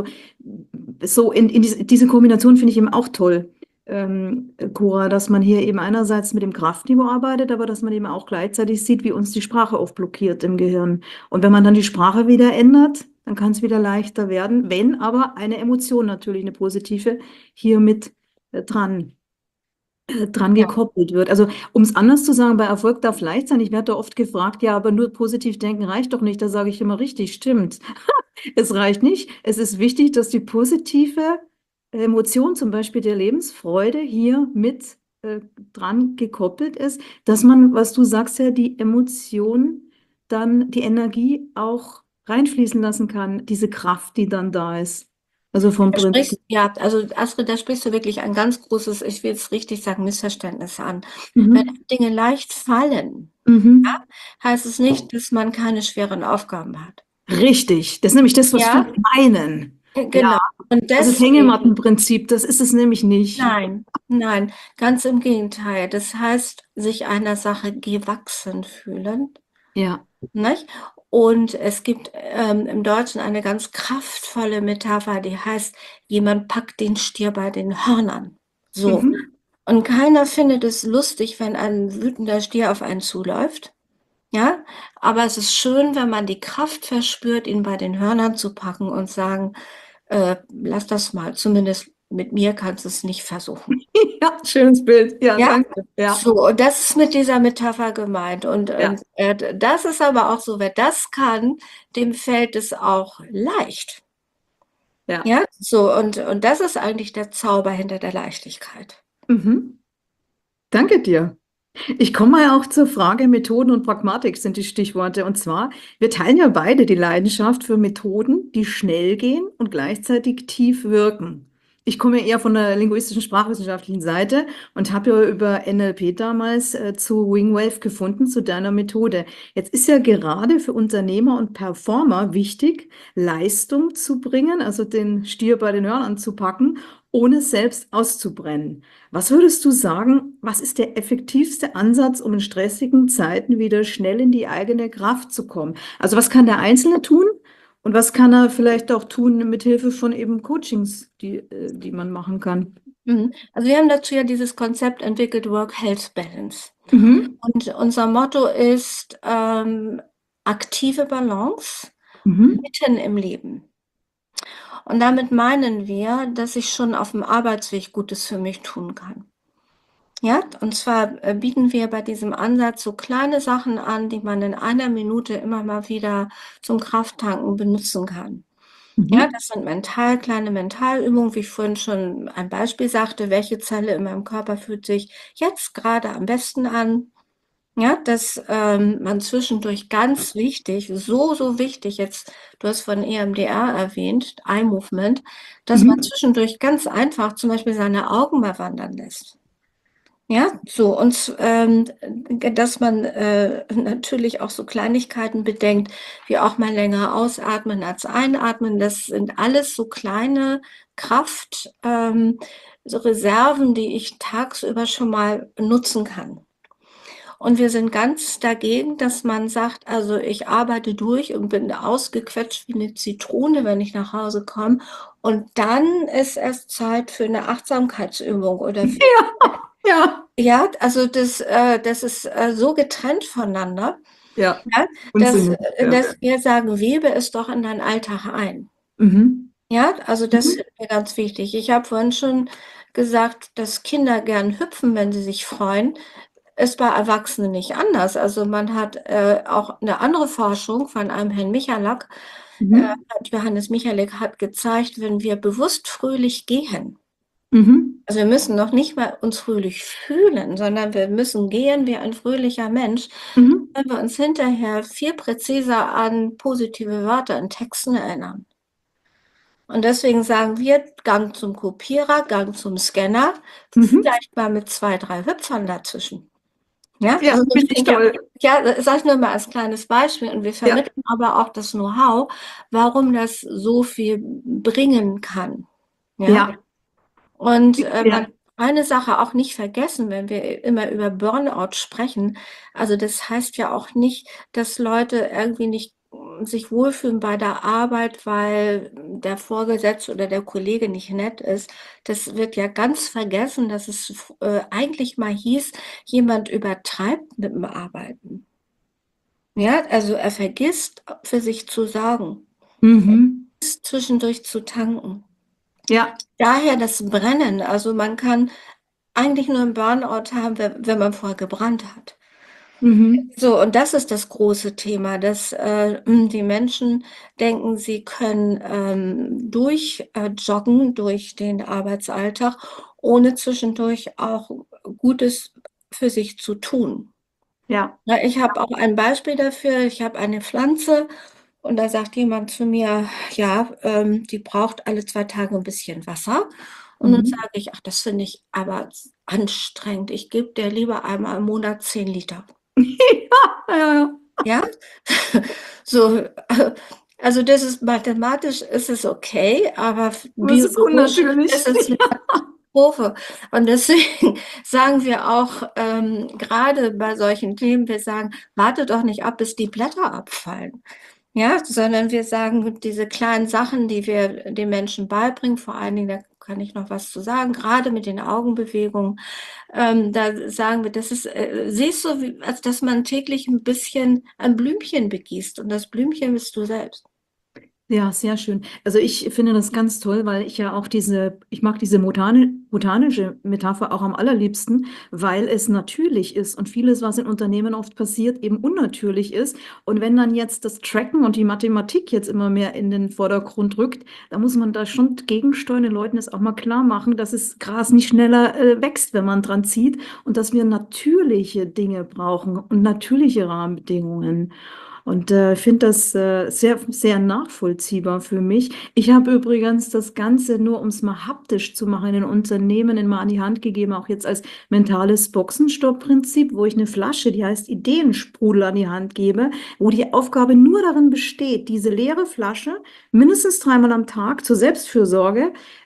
so in, in diese, diese Kombination finde ich eben auch toll, ähm, Cora, dass man hier eben einerseits mit dem Kraftniveau arbeitet, aber dass man eben auch gleichzeitig sieht, wie uns die Sprache oft blockiert im Gehirn. Und wenn man dann die Sprache wieder ändert, dann kann es wieder leichter werden, wenn aber eine Emotion natürlich, eine positive, hier mit äh, dran äh, dran Ja. gekoppelt wird. Also um es anders zu sagen, bei Erfolg darf leicht sein. Ich werde da oft gefragt, ja, aber nur positiv denken reicht doch nicht. Da sage ich immer richtig, stimmt. Es reicht nicht. Es ist wichtig, dass die positive Emotion, zum Beispiel der Lebensfreude, hier mit äh, dran gekoppelt ist, dass man, was du sagst, ja, die Emotion dann, die Energie auch reinfließen lassen kann, diese Kraft, die dann da ist. Also vom Da Prinzip. sprichst, ja, also Astrid, da sprichst du wirklich ein ganz großes, ich will es richtig sagen, Missverständnis an. Wenn Mhm. Dinge leicht fallen, Mhm. heißt es nicht, dass man keine schweren Aufgaben hat. Richtig. Das ist nämlich das, was Ja, viele meinen. äh, Ja, genau. Und also das deswegen, Hängemattenprinzip, das ist es nämlich nicht. nein, nein, ganz im Gegenteil. Das heißt, sich einer Sache gewachsen fühlen, Ja. nicht? Und es gibt ähm, im Deutschen eine ganz kraftvolle Metapher, die heißt, jemand packt den Stier bei den Hörnern. So. Mhm. Und keiner findet es lustig, wenn ein wütender Stier auf einen zuläuft. Ja, aber es ist schön, wenn man die Kraft verspürt, ihn bei den Hörnern zu packen und sagen, äh, lass das mal, zumindest mit mir kannst du es nicht versuchen. Ja, schönes Bild. Ja, Ja, danke. Ja, so, und das ist mit dieser Metapher gemeint. Und, ja, und äh, das ist aber auch so, wer das kann, dem fällt es auch leicht. ja. Ja, so, und, und das ist eigentlich der Zauber hinter der Leichtigkeit. Mhm. Danke dir. Ich komme mal auch zur Frage, Methoden und Pragmatik sind die Stichworte. Und zwar, wir teilen ja beide die Leidenschaft für Methoden, die schnell gehen und gleichzeitig tief wirken. Ich komme ja eher von der linguistischen sprachwissenschaftlichen Seite und habe ja über N L P damals äh, zu Wingwave gefunden, zu deiner Methode. Jetzt ist ja gerade für Unternehmer und Performer wichtig, Leistung zu bringen, also den Stier bei den Hörnern zu packen, ohne selbst auszubrennen. Was würdest du sagen, was ist der effektivste Ansatz, um in stressigen Zeiten wieder schnell in die eigene Kraft zu kommen? Also was kann der Einzelne tun Und was kann er vielleicht auch tun mit Hilfe von eben Coachings, die, äh, die man machen kann? Mhm. Also wir haben dazu ja dieses Konzept entwickelt, Work-Health-Balance. Mhm. Und unser Motto ist ähm, aktive Balance Mhm. mitten im Leben. Und damit meinen wir, dass ich schon auf dem Arbeitsweg Gutes für mich tun kann. Ja, und zwar äh, bieten wir bei diesem Ansatz so kleine Sachen an, die man in einer Minute immer mal wieder zum Krafttanken benutzen kann. Ja, Mhm. das sind mental kleine Mentalübungen, wie ich vorhin schon ein Beispiel sagte, welche Zelle in meinem Körper fühlt sich jetzt gerade am besten an? Ja, dass ähm, man zwischendurch ganz wichtig, so, so wichtig, jetzt, du hast von E M D R erwähnt, Eye Movement, dass man Mhm. zwischendurch ganz einfach zum Beispiel seine Augen mal wandern lässt. Ja, so und ähm, g dass man äh, natürlich auch so Kleinigkeiten bedenkt, wie auch mal länger ausatmen als einatmen. Das sind alles so kleine Kraft ähm, so Reserven, die ich tagsüber schon mal nutzen kann. Und wir sind ganz dagegen, dass man sagt: „Also, ich arbeite durch und bin ausgequetscht wie 'ne Zitrone, wenn ich nach Hause komme. Und dann ist erst Zeit für 'ne Achtsamkeitsübung oder für“ Ja, Ja, also das äh, das ist, äh, so getrennt voneinander, ja, ja, dass unsinnig, äh, ja. dass wir sagen: „Webe es doch in deinen Alltag ein.“ Mhm. Ja, also das Mhm. ist mir ganz wichtig. Ich habe vorhin schon gesagt, dass Kinder gern hüpfen, wenn sie sich freuen. Ist bei Erwachsenen nicht anders. Also, man hat, äh, auch 'ne andere Forschung von einem Herrn Michalak, äh, Mhm. hat Johannes Michalak hat gezeigt, wenn wir bewusst fröhlich gehen, Mhm. also, wir müssen noch nicht mal uns fröhlich fühlen, sondern wir müssen gehen wie ein fröhlicher Mensch, Mhm. wenn wir uns hinterher viel präziser an positive Wörter in Texten erinnern. Und deswegen sagen wir: „Gang zum Kopierer, Gang zum Scanner“, Mhm. vielleicht mal mit zwei, drei Hüpfern dazwischen. Ja, Ja, also das finde ich fängt ja toll. ja, das sage ich nur mal als kleines Beispiel und wir Ja. vermitteln aber auch das Know-how, warum das so viel bringen kann, ja? Ja. Und, äh, Ja. man eine Sache auch nicht vergessen, wenn wir immer über Burnout sprechen. Also, das heißt ja auch nicht, dass Leute irgendwie nicht hm, sich wohlfühlen bei der Arbeit, weil der Vorgesetzte oder der Kollege nicht nett ist. Das wird ja ganz vergessen, dass es f äh, eigentlich mal hieß, jemand übertreibt mit dem Arbeiten. Ja, also er vergisst, für sich zu sorgen, Mhm. zwischendurch zu tanken. Ja. Daher das Brennen. Also, man kann eigentlich nur 'n Burnout haben, we wenn man vorher gebrannt hat. Mhm. So, und das ist das große Thema, dass, äh, hm, die Menschen denken, sie können, ähm, durch äh, joggen durch den Arbeitsalltag, ohne zwischendurch auch Gutes für sich zu tun. Ja. Ja, ich habe auch ein Beispiel dafür. Ich habe eine Pflanze und da sagt jemand zu mir: „Ja, ähm, die braucht alle zwei Tage 'n bisschen Wasser.“ Und dann Mhm. sage ich: „Ach, das finde ich aber z anstrengend. Ich gebe der lieber einmal im Monat zehn Liter.“ Ja, ja, ja. Ja? So, äh, also das ist mathematisch ist es okay, aber f Aber es ist biologisch unnatürlich. ist es 'ne Katastrophe. Und deswegen sagen wir auch, ähm, grade bei solchen Themen, wir sagen: „Warte doch nicht ab, bis die Blätter abfallen.“ Ja, sondern wir sagen, diese kleinen Sachen, die wir den Menschen beibringen, vor allen Dingen, da kann ich noch was zu sagen, grade mit den Augenbewegungen, ähm, da sagen wir, das ist äh, siehst du, wie als dass man täglich 'n bisschen ein Blümchen begießt und das Blümchen bist du selbst. Ja, sehr schön. Also, ich finde das ganz toll, weil ich ja auch diese ich mag diese motane botanische Metapher auch am allerliebsten, weil es natürlich ist und vieles, was in Unternehmen oft passiert, eben unnatürlich ist. Und wenn dann jetzt das Tracken und die Mathematik jetzt immer mehr in den Vordergrund rückt, dann muss man da schon gegensteuern, den Leuten das auch mal klarmachen, dass es Gras nicht schneller, äh, wächst, wenn man dran zieht und dass wir natürliche Dinge brauchen und natürliche Rahmenbedingungen. Und, äh, finde das, äh, sehr sehr nachvollziehbar für mich. Ich habe übrigens das Ganze nur, um's mal haptisch zu machen, in Unternehmen mal an die Hand gegeben, auch jetzt als mentales Boxenstopp-Prinzip, wo ich 'ne Flasche, die heißt Ideensprudel, an die Hand gebe, wo die Aufgabe nur darin besteht, diese leere Flasche mindestens dreimal am Tag zur Selbstfürsorge,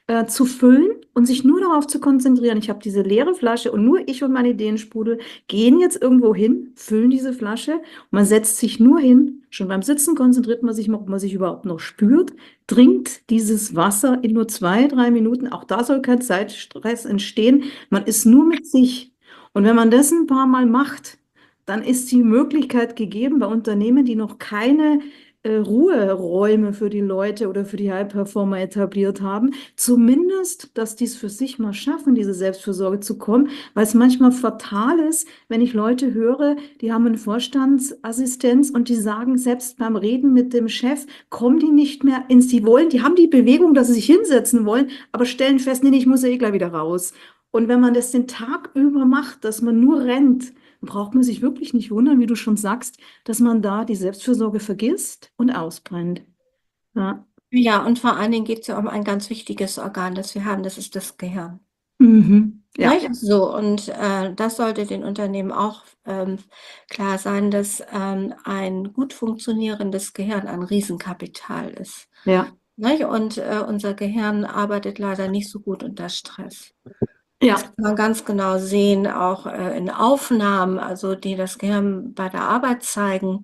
äh, zu füllen und sich nur darauf zu konzentrieren. Ich habe diese leere Flasche und nur ich und mein Ideensprudel gehen jetzt irgendwo hin, füllen diese Flasche und man setzt sich nur hin. Schon beim Sitzen konzentriert man sich mal, ob man sich überhaupt noch spürt, trinkt dieses Wasser in nur zwei, drei Minuten. Auch da soll kein Zeitstress entstehen. Man ist nur mit sich. Und wenn man das ein paar Mal macht, dann ist die Möglichkeit gegeben bei Unternehmen, die noch keine äh, Ruheräume für die Leute oder für die High-Performer etabliert haben, zumindest, dass die es für sich mal schaffen, diese Selbstfürsorge zu kommen, weil es manchmal fatal ist, wenn ich Leute höre, die haben eine Vorstandsassistenz und die sagen, selbst beim Reden mit dem Chef, kommen die nicht mehr ins, die wollen, die haben die Bewegung, dass sie sich hinsetzen wollen, aber stellen fest, nee, nee, ich muss ja eh gleich wieder raus. Und wenn man das den Tag über macht, dass man nur rennt, braucht man sich wirklich nicht wundern, wie du schon sagst, dass man da die Selbstfürsorge vergisst und ausbrennt. Ja. Ja, und vor allen Dingen geht es ja um ein ganz wichtiges Organ, das wir haben, das ist das Gehirn. Mhm. Ja. Nicht? So, und äh, das sollte den Unternehmen auch ähm, klar sein, dass ähm, ein gut funktionierendes Gehirn ein Riesenkapital ist. Ja. Nicht? Und äh, unser Gehirn arbeitet leider nicht so gut unter Stress. Ja. Das kann man ganz genau sehen, auch äh, in Aufnahmen, also die das Gehirn bei der Arbeit zeigen.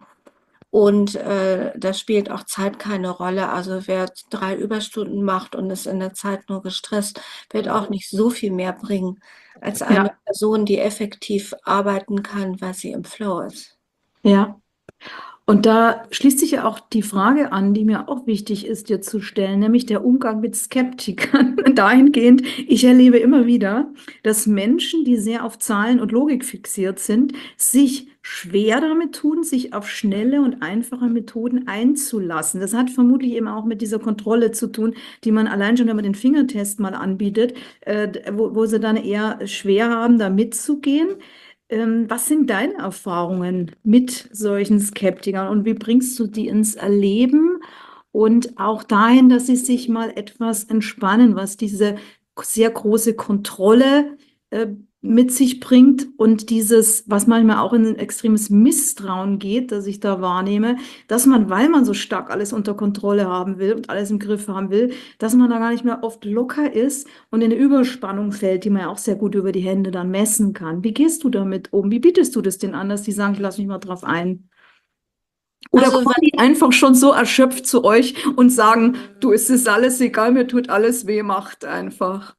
Und äh, da spielt auch Zeit keine Rolle. Also wer drei Überstunden macht und ist in der Zeit nur gestresst, wird auch nicht so viel mehr bringen als eine Ja. Person, die effektiv arbeiten kann, weil sie im Flow ist. Ja. Und da schließt sich ja auch die Frage an, die mir auch wichtig ist, dir zu stellen, nämlich der Umgang mit Skeptikern. Dahingehend, ich erlebe immer wieder, dass Menschen, die sehr auf Zahlen und Logik fixiert sind, sich schwer damit tun, sich auf schnelle und einfache Methoden einzulassen. Das hat vermutlich eben auch mit dieser Kontrolle zu tun, die man allein schon, wenn man den Fingertest mal anbietet, äh, wo, wo sie dann eher schwer haben, da mitzugehen. Ähm, was sind deine Erfahrungen mit solchen Skeptikern und wie bringst du die ins Erleben und auch dahin, dass sie sich mal etwas entspannen, was diese sehr große Kontrolle äh, mit sich bringt und dieses, was manchmal auch in ein extremes Misstrauen geht, das ich da wahrnehme, dass man, weil man so stark alles unter Kontrolle haben will und alles im Griff haben will, dass man da gar nicht mehr oft locker ist und in eine Überspannung fällt, die man ja auch sehr gut über die Hände dann messen kann. Wie gehst du damit um? Wie bietest du das denen an, dass die sagen, ich lasse mich mal drauf ein? Oder Also, kommen die einfach schon so erschöpft zu euch und sagen, du, es ist alles egal, mir tut alles weh, macht einfach.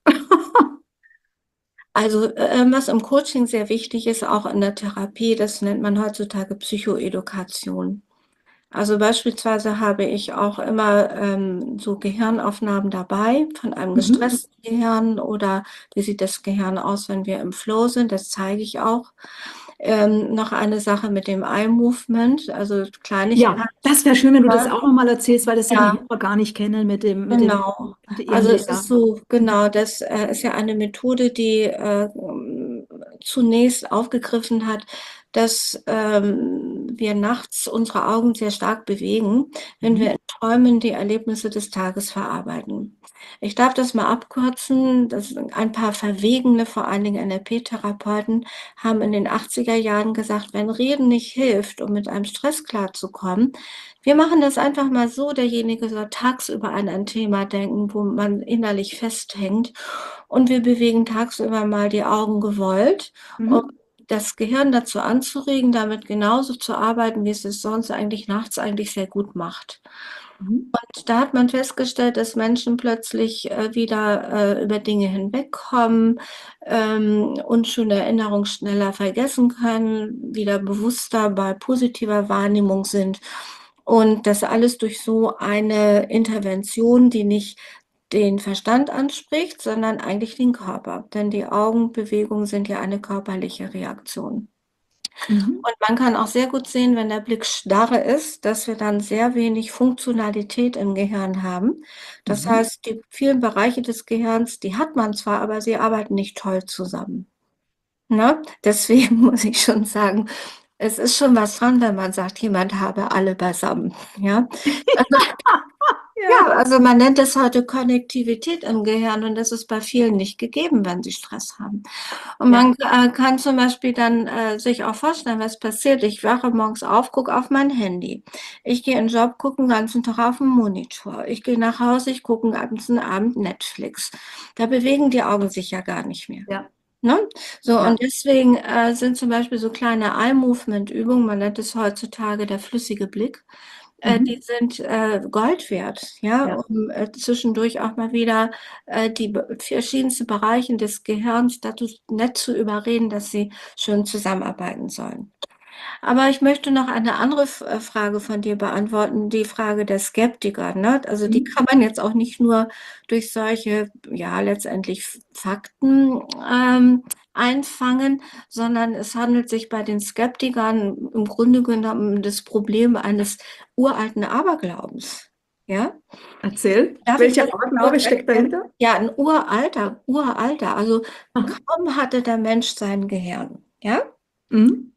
Also, äh, was im Coaching sehr wichtig ist, auch in der Therapie, das nennt man heutzutage Psychoedukation. Also beispielsweise habe ich auch immer ähm, so Gehirnaufnahmen dabei von einem Mhm. gestressten Gehirn oder wie sieht das Gehirn aus, wenn wir im Flow sind, das zeige ich auch. Ähm, noch eine Sache mit dem Eye Movement, also Kleinigkeit. Ja, das wäre schön, wenn du das Ja, auch nochmal erzählst, weil das ja die ja, Hörer gar nicht kennen mit dem, mit dem genau. Also es E M D R. ist so, genau, das äh, ist ja eine Methode, die äh, ähm, zunächst aufgegriffen hat, dass ähm, wir nachts unsere Augen sehr stark bewegen, wenn wir Mhm. in Träumen die Erlebnisse des Tages verarbeiten. Ich darf das mal abkürzen. Das sind ein paar verwegene, vor allen Dingen N L P-Therapeuten, haben in den achtziger Jahren gesagt, wenn Reden nicht hilft, um mit einem Stress klarzukommen, wir machen das einfach mal so, derjenige soll tagsüber an ein Thema denken, wo man innerlich festhängt und wir bewegen tagsüber mal die Augen gewollt, um Mhm. das Gehirn dazu anzuregen, damit genauso zu arbeiten, wie es es sonst eigentlich nachts eigentlich sehr gut macht. Mhm. Und da hat man festgestellt, dass Menschen plötzlich äh, wieder äh, über Dinge hinwegkommen, ähm, unschöne Erinnerungen schneller vergessen können, wieder bewusster bei positiver Wahrnehmung sind. Und das alles durch so eine Intervention, die nicht den Verstand anspricht, sondern eigentlich den Körper. Denn die Augenbewegungen sind ja eine körperliche Reaktion. Mhm. Und man kann auch sehr gut sehen, wenn der Blick starre ist, dass wir dann sehr wenig Funktionalität im Gehirn haben. Das Mhm. heißt, die vielen Bereiche des Gehirns, die hat man zwar, aber sie arbeiten nicht toll zusammen. Ne? Deswegen muss ich schon sagen, es ist schon was dran, wenn man sagt, jemand habe alle beisammen. Ja? Also, Ja, also man nennt das heute Konnektivität im Gehirn und das ist bei vielen nicht gegeben, wenn sie Stress haben. Und Ja. man äh, kann zum Beispiel dann äh, sich auch vorstellen, was passiert. Ich wache morgens auf, gucke auf mein Handy. Ich gehe in den Job, gucke den ganzen Tag auf den Monitor. Ich gehe nach Hause, ich gucke den ganzen Abend Netflix. Da bewegen die Augen sich ja gar nicht mehr. Ja. Ne? So, Ja. und deswegen äh, sind zum Beispiel so kleine Eye-Movement-Übungen, man nennt es heutzutage der flüssige Blick, äh, Mhm. die sind äh, Gold wert, ja, Ja. um äh, zwischendurch auch mal wieder äh, die be- verschiedensten Bereiche des Gehirns dazu nett zu überreden, dass sie schön zusammenarbeiten sollen. Aber ich möchte noch eine andere F äh, Frage von dir beantworten, die Frage der Skeptiker, ne? Also, die Mhm. kann man jetzt auch nicht nur durch solche, ja, letztendlich F Fakten, ähm, einfangen, sondern es handelt sich bei den Skeptikern im Grunde genommen um das Problem eines uralten Aberglaubens, ja? Erzähl, Darf ich welcher das Aberglaube kurz steckt erklären? dahinter? Ja, ein uralter uralter, also, Aha. kaum hatte der Mensch sein Gehirn, ja? Mhm.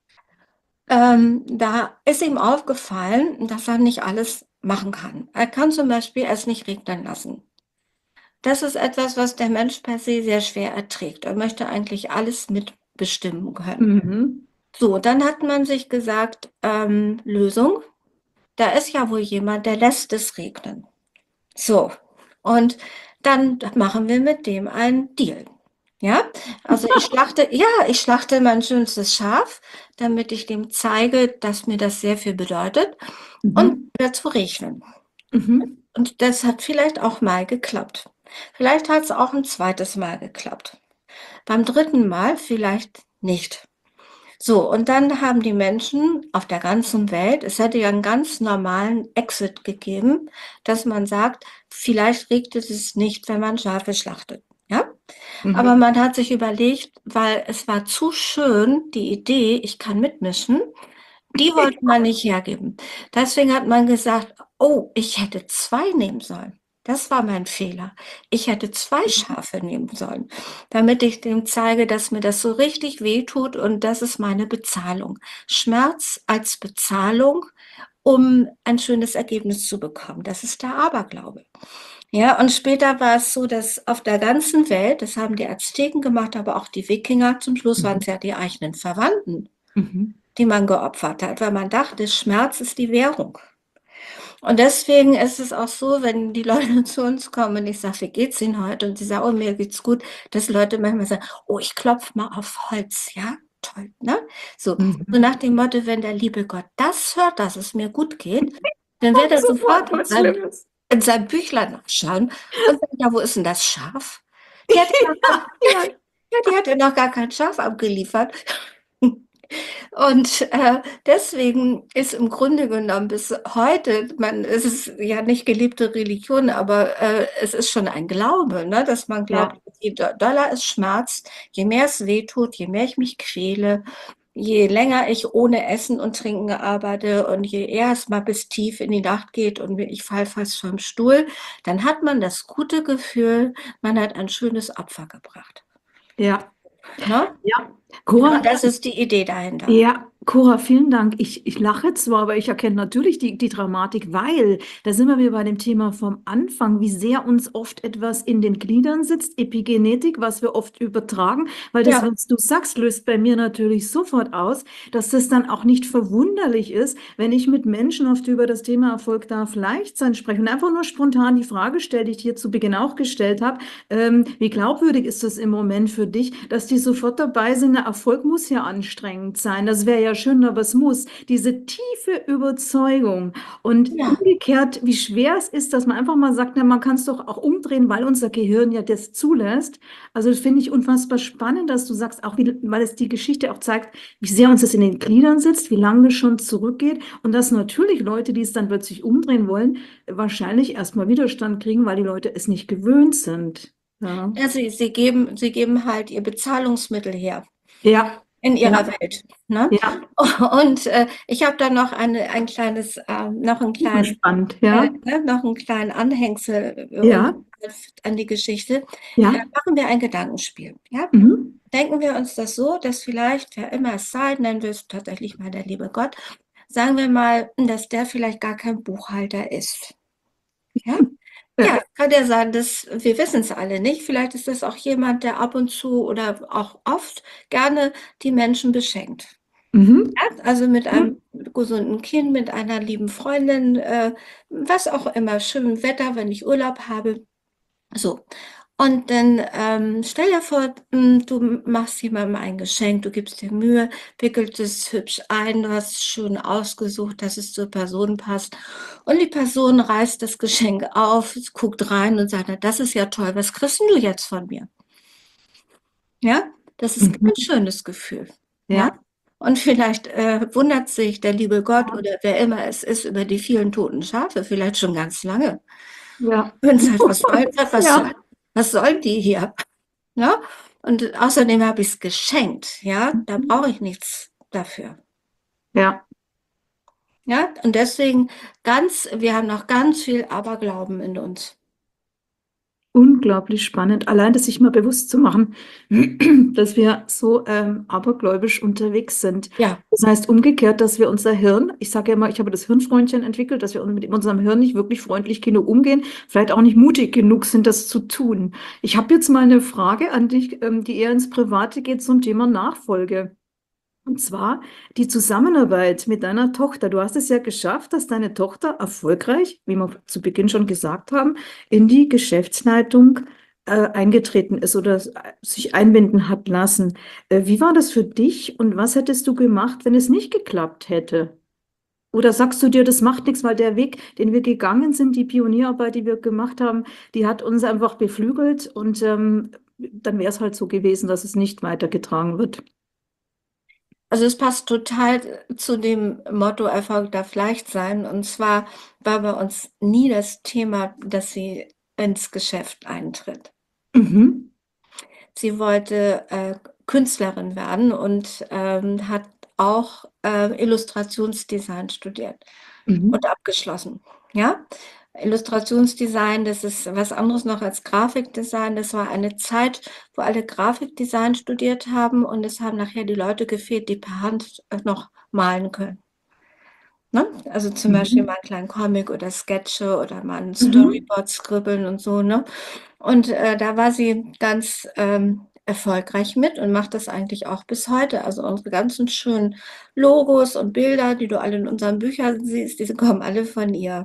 Ähm, da ist ihm aufgefallen, dass er nicht alles machen kann. Er kann zum Beispiel es nicht regnen lassen. Das ist etwas, was der Mensch per se sehr schwer erträgt. Er möchte eigentlich alles mitbestimmen können. Mhm. So, dann hat man sich gesagt, ähm, Lösung, da ist ja wohl jemand, der lässt es regnen. So, und dann machen wir mit dem einen Deal. Ja, also ich schlachte ja, ich schlachte mein schönstes Schaf, damit ich dem zeige, dass mir das sehr viel bedeutet und Mhm. wird zu regnen. Mhm. Und das hat vielleicht auch mal geklappt. Vielleicht hat es auch ein zweites Mal geklappt. Beim dritten Mal vielleicht nicht. So, und dann haben die Menschen auf der ganzen Welt, es hätte ja einen ganz normalen Exit gegeben, dass man sagt: „Vielleicht regnet es nicht, wenn man Schafe schlachtet“, ja? Aber Mhm. man hat sich überlegt, weil es war zu schön, die Idee, ich kann mitmischen, die wollte man nicht hergeben. Deswegen hat man gesagt: „Oh, ich hätte zwei nehmen sollen. Das war mein Fehler. Ich hätte zwei Schafe nehmen sollen, damit ich dem zeige, dass mir das so richtig wehtut und das ist meine Bezahlung. Schmerz als Bezahlung, um ein schönes Ergebnis zu bekommen. Das ist der Aberglaube.“ Ja, und später war es so, dass auf der ganzen Welt, das haben die Azteken gemacht, aber auch die Wikinger, zum Schluss waren Mhm. es ja die eigenen Verwandten, Mhm. die man geopfert hat, weil man dachte, Schmerz ist die Währung. Und deswegen ist es auch so, wenn die Leute zu uns kommen und ich sage: „Wie geht's Ihnen heute?“ Und sie sagen: „Oh, mir geht's gut“, dass Leute manchmal sagen: „Oh, ich klopfe mal auf Holz“, ja? Toll, ne? So so Mhm. nach dem Motto, wenn der liebe Gott das hört, dass es mir gut geht, dann wird er sofort Sofort in was seinem Schlimmes. in seinem Büchlein nachschauen und sagt: „Ja, wo ist 'n das Schaf?“ Die hat ja noch gar Ja, ja. ja, die hat ja noch gar kein Schaf abgeliefert. Und, äh, deswegen ist im Grunde genommen bis heute man es ist ja nicht gelebte Religion, aber, äh, es ist schon ein Glaube, ne, dass man glaubt, Ja. je do doller es schmerzt, je mehr es wehtut, je mehr ich mich quäle, je länger ich ohne Essen und Trinken arbeite und je eher es mal bis tief in die Nacht geht und ich falle fast vom Stuhl, dann hat man das gute Gefühl, man hat ein schönes Opfer gebracht, Ja. ne? Ja. Ja, Cora, und das ist die Idee dahinter. ja, Cora, vielen Dank. Ich, ich lache zwar, aber ich erkenne natürlich die, die Dramatik, weil da sind wir wieder bei dem Thema vom Anfang, wie sehr uns oft etwas in den Gliedern sitzt, Epigenetik, was wir oft übertragen, weil das, Ja. was du sagst, löst bei mir natürlich sofort aus, dass das dann auch nicht verwunderlich ist, wenn ich mit Menschen oft über das Thema Erfolg darf leicht sein spreche und einfach nur spontan die Frage stelle, die ich dir zu Beginn auch gestellt habe, ähm, wie glaubwürdig ist das im Moment für dich, dass die sofort dabei sind, der Erfolg muss ja anstrengend sein. Das wäre ja schön, aber es muss. Diese tiefe Überzeugung und Ja. umgekehrt, wie schwer es ist, dass man einfach mal sagt, na, man kann es doch auch umdrehen, weil unser Gehirn ja das zulässt. Also das finde ich unfassbar spannend, dass du sagst, auch wie, weil es die Geschichte auch zeigt, wie sehr uns das in den Gliedern sitzt, wie lange das schon zurückgeht und dass natürlich Leute, die es dann plötzlich umdrehen wollen, wahrscheinlich erstmal Widerstand kriegen, weil die Leute es nicht gewöhnt sind. Ja. Ja, sie sie geben sie geben halt ihr Bezahlungsmittel her Ja, in ihrer ja, Welt, ne? ja, Und, äh, ich habe da noch eine ein kleines, ähm noch 'n super kleinen spannend, äh, ja, ne, noch 'n kleinen Anhängsel, äh, und ja, an die Geschichte. Äh, ja, machen wir ein Gedankenspiel, ja? mhm. Denken wir uns das so, dass vielleicht, wer immer es sei, nennen wir es tatsächlich mal der liebe Gott, sagen wir mal, dass der vielleicht gar kein Buchhalter ist. Ja? Ja, kann ja sein, dass wir wissen es alle nicht. Vielleicht ist das auch jemand, der ab und zu oder auch oft gerne die Menschen beschenkt. Mhm. Ja, also mit Ja. einem gesunden Kind, mit einer lieben Freundin, äh, was auch immer, schönem Wetter, wenn ich Urlaub habe. So. Und dann ähm, stell dir vor, hm, du machst jemandem ein Geschenk, du gibst dir Mühe, wickelst es hübsch ein, du hast es schön ausgesucht, dass es zur Person passt. Und die Person reißt das Geschenk auf, guckt rein und sagt, na, das ist ja toll, was kriegst denn du jetzt von mir? Ja, das ist Mhm. ein schönes Gefühl. Ja? Ja. Und vielleicht äh, wundert sich der liebe Gott oder wer immer es ist über die vielen toten Schafe, vielleicht schon ganz lange. Ja. Und sagt, was soll das? Was, soll, Ja. was sollen die hier? Ja? Und außerdem habe ich es geschenkt. Ja, da brauche ich nichts dafür. Ja. Ja, und deswegen ganz, wir haben noch ganz viel Aberglauben in uns. Unglaublich spannend, allein das sich mal bewusst zu machen, dass wir so ähm, abergläubisch unterwegs sind. Ja, Das heißt umgekehrt, dass wir unser Hirn, ich sage ja immer, ich habe das Hirnfreundchen entwickelt, dass wir mit unserem Hirn nicht wirklich freundlich genug umgehen, vielleicht auch nicht mutig genug sind, das zu tun. Ich habe jetzt mal eine Frage an dich, ähm, die eher ins Private geht zum Thema Nachfolge. Und zwar die Zusammenarbeit mit deiner Tochter. Du hast es ja geschafft, dass deine Tochter erfolgreich, wie wir zu Beginn schon gesagt haben, in die Geschäftsleitung äh, eingetreten ist oder s- sich einbinden hat lassen. Äh, wie war das für dich und was hättest du gemacht, wenn es nicht geklappt hätte? Oder sagst du dir, das macht nichts, weil der Weg, den wir gegangen sind, die Pionierarbeit, die wir gemacht haben, die hat uns einfach beflügelt und ähm, dann wäre es halt so gewesen, dass es nicht weitergetragen wird. also es passt total zu dem Motto Erfolg darf leicht sein. Und zwar war bei uns nie das Thema, dass sie ins Geschäft eintritt. Mhm. Sie wollte äh, Künstlerin werden und ähm, hat auch äh, Illustrationsdesign studiert Mhm. und abgeschlossen. Ja, Illustrationsdesign, das ist was anderes noch als Grafikdesign. Das war eine Zeit, wo alle Grafikdesign studiert haben und es haben nachher die Leute gefehlt, die per Hand äh, noch malen können. Ne? Also zum Beispiel Mhm. mal einen kleinen Comic oder Sketche oder mal ein Mhm. Storyboard skribbeln und so, ne? Und äh, da war sie ganz ähm, erfolgreich mit und macht das eigentlich auch bis heute. Also unsere ganzen schönen Logos und Bilder, die du alle in unseren Büchern siehst, diese kommen alle von ihr.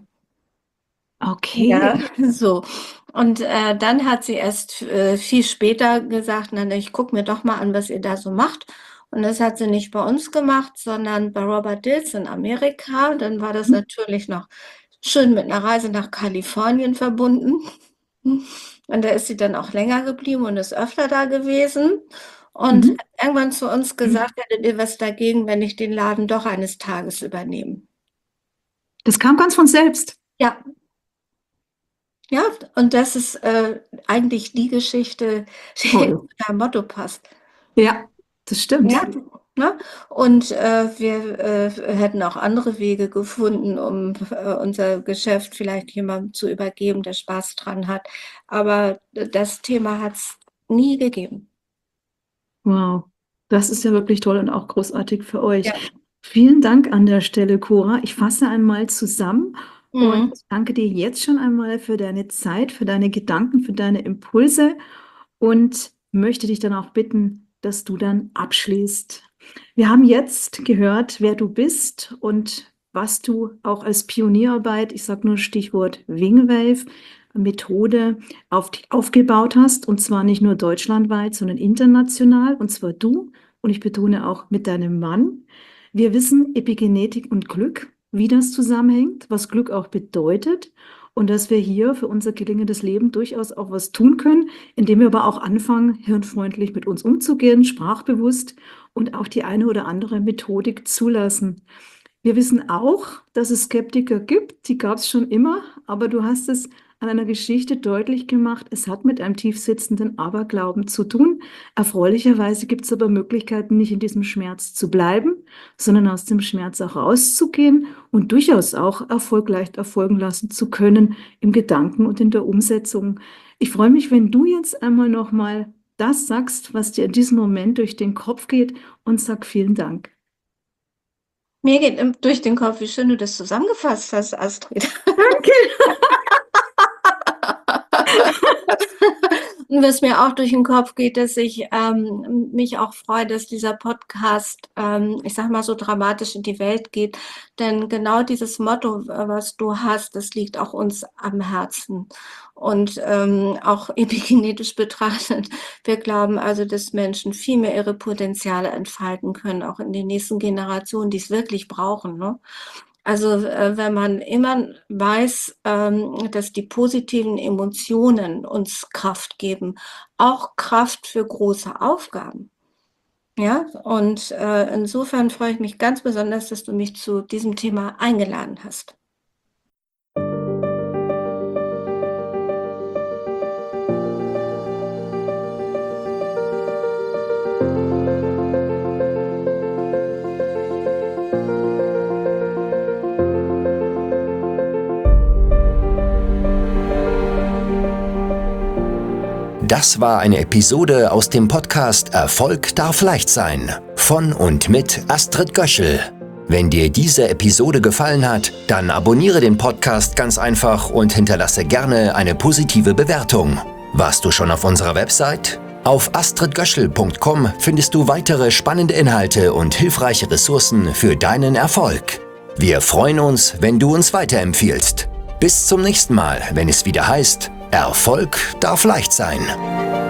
Ja, Okay. so. Und äh, dann hat sie erst äh, viel später gesagt, na, na, ich gucke mir doch mal an, was ihr da so macht. Und das hat sie nicht bei uns gemacht, sondern bei Robert Dills in Amerika. Dann war das natürlich noch schön mit einer Reise nach Kalifornien verbunden. Und da ist sie dann auch länger geblieben und ist öfter da gewesen. Und Mhm. hat irgendwann zu uns gesagt, hättet ihr was dagegen, wenn ich den Laden doch eines Tages übernehme? Das kam ganz von selbst. Ja, ja, und das ist äh, eigentlich die Geschichte, die zu Toll. deinem Motto passt. Ja, das stimmt. Ja, ne? Und äh, wir äh, hätten auch andere Wege gefunden, um äh, unser Geschäft vielleicht jemandem zu übergeben, der Spaß dran hat. Aber das Thema hat es nie gegeben. Wow. Das ist ja wirklich toll und auch großartig für euch. Ja. Vielen Dank an der Stelle, Cora. Ich fasse einmal zusammen und Mhm. danke dir jetzt schon einmal für deine Zeit, für deine Gedanken, für deine Impulse und möchte dich dann auch bitten, dass du dann abschließt. Wir haben jetzt gehört, wer du bist und was du auch als Pionierarbeit, ich sage nur Stichwort Wingwave, Methode auf, aufgebaut hast, und zwar nicht nur deutschlandweit, sondern international, und zwar du, und ich betone auch mit deinem Mann. Wir wissen Epigenetik und Glück, wie das zusammenhängt, was Glück auch bedeutet und dass wir hier für unser gelingendes Leben durchaus auch was tun können, indem wir aber auch anfangen, hirnfreundlich mit uns umzugehen, sprachbewusst und auch die eine oder andere Methodik zulassen. Wir wissen auch, dass es Skeptiker gibt, die gab es schon immer, aber du hast es an einer Geschichte deutlich gemacht, es hat mit einem tiefsitzenden Aberglauben zu tun. Erfreulicherweise gibt es aber Möglichkeiten, nicht in diesem Schmerz zu bleiben, sondern aus dem Schmerz auch rauszugehen und durchaus auch Erfolg leicht erfolgen lassen zu können im Gedanken und in der Umsetzung. Ich freue mich, wenn du jetzt einmal nochmal das sagst, was dir in diesem Moment durch den Kopf geht, und sag vielen Dank. Mir geht im- durch den Kopf, wie schön du das zusammengefasst hast, Astrid. Danke. Und was mir auch durch den Kopf geht, dass ich ähm, mich auch freue, dass dieser Podcast, ähm, ich sag mal, so dramatisch in die Welt geht. Denn genau dieses Motto, äh, was du hast, das liegt auch uns am Herzen. Und ähm, auch epigenetisch betrachtet, wir glauben also, dass Menschen viel mehr ihre Potenziale entfalten können, auch in den nächsten Generationen, die es wirklich brauchen, ne? Also, äh, wenn man immer weiß, ähm, dass die positiven Emotionen uns Kraft geben, auch Kraft für große Aufgaben, ja? Und, äh, insofern freue ich mich ganz besonders, dass du mich zu diesem Thema eingeladen hast. Das war eine Episode aus dem Podcast Erfolg darf leicht sein von und mit Astrid Göschel. Wenn dir diese Episode gefallen hat, dann abonniere den Podcast ganz einfach und hinterlasse gerne eine positive Bewertung. Warst du schon auf unserer Website? Auf astrid göschel punkt com findest du weitere spannende Inhalte und hilfreiche Ressourcen für deinen Erfolg. Wir freuen uns, wenn du uns weiterempfiehlst. Bis zum nächsten Mal, wenn es wieder heißt, Erfolg darf leicht sein.